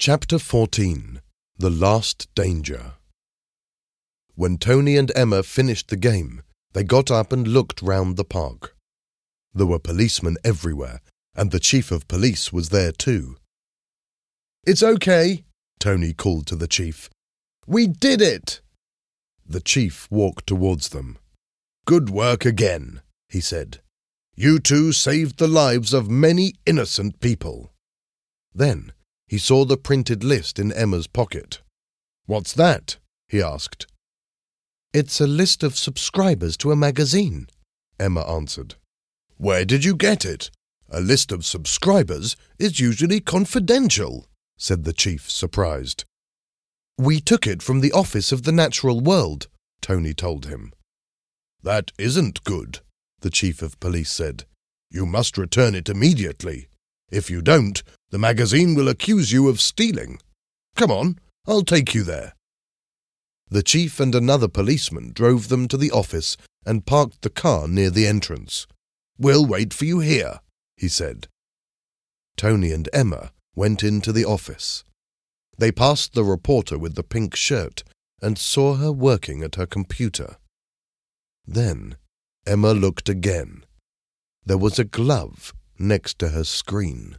Chapter 14. The Last Danger. When Tony and Emma finished the game, they got up and looked round the park. There were policemen everywhere, and the chief of police was there too. "It's okay," Tony called to the chief. "We did it!" The chief walked towards them. "Good work again," he said. "You two saved the lives of many innocent people." Then he saw the printed list in Emma's pocket. "What's that?" he asked. "It's a list of subscribers to a magazine," Emma answered. "Where did you get it? A list of subscribers is usually confidential," said the chief, surprised. "We took it from the office of the Natural World," Tony told him. "That isn't good," the chief of police said. "You must return it immediately. If you don't, the magazine will accuse you of stealing. Come on, I'll take you there." The chief and another policeman drove them to the office and parked the car near the entrance. "We'll wait for you here," he said. Tony and Emma went into the office. They passed the reporter with the pink shirt and saw her working at her computer. Then Emma looked again. There was a glove next to her screen.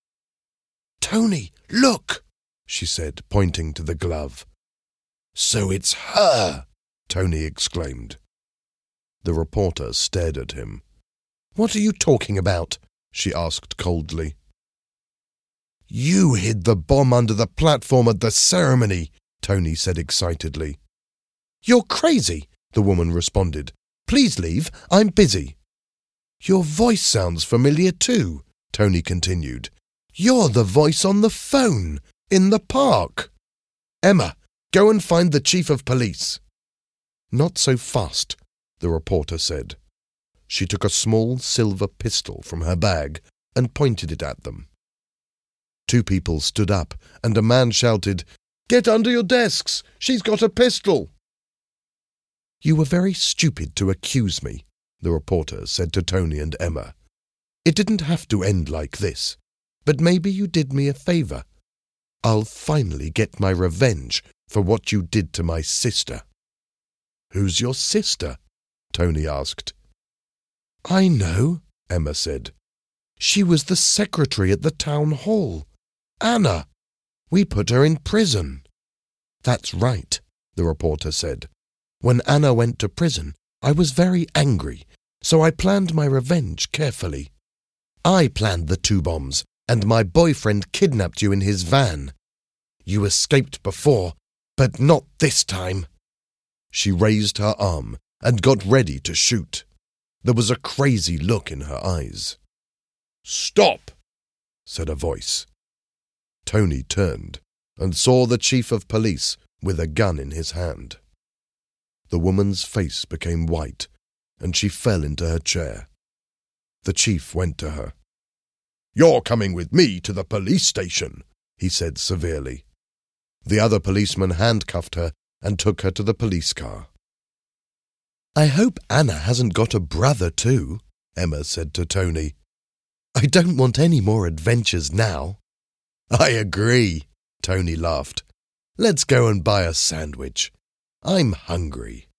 "Tony, look!" she said, pointing to the glove. "So it's her!" Tony exclaimed. The reporter stared at him. "What are you talking about?" she asked coldly. "You hid the bomb under the platform at the ceremony," Tony said excitedly. "You're crazy," the woman responded. "Please leave, I'm busy." "Your voice sounds familiar too," Tony continued. "You're the voice on the phone, in the park. Emma, go and find the chief of police." "Not so fast," the reporter said. She took a small silver pistol from her bag and pointed it at them. Two people stood up, and a man shouted, "Get under your desks! She's got a pistol!" "You were very stupid to accuse me," the reporter said to Tony and Emma. "It didn't have to end like this, but maybe you did me a favor. I'll finally get my revenge for what you did to my sister." "Who's your sister?" Tony asked. "I know," Emma said. "She was the secretary at the town hall. Anna. We put her in prison." "That's right," the reporter said. "When Anna went to prison, I was very angry, so I planned my revenge carefully. I planned the two bombs, and my boyfriend kidnapped you in his van. You escaped before, but not this time." She raised her arm and got ready to shoot. There was a crazy look in her eyes. "Stop!" said a voice. Tony turned and saw the chief of police with a gun in his hand. The woman's face became white, and she fell into her chair. The chief went to her. "You're coming with me to the police station," he said severely. The other policeman handcuffed her and took her to the police car. "I hope Anna hasn't got a brother too," Emma said to Tony. "I don't want any more adventures now." "I agree," Tony laughed. "Let's go and buy a sandwich. I'm hungry."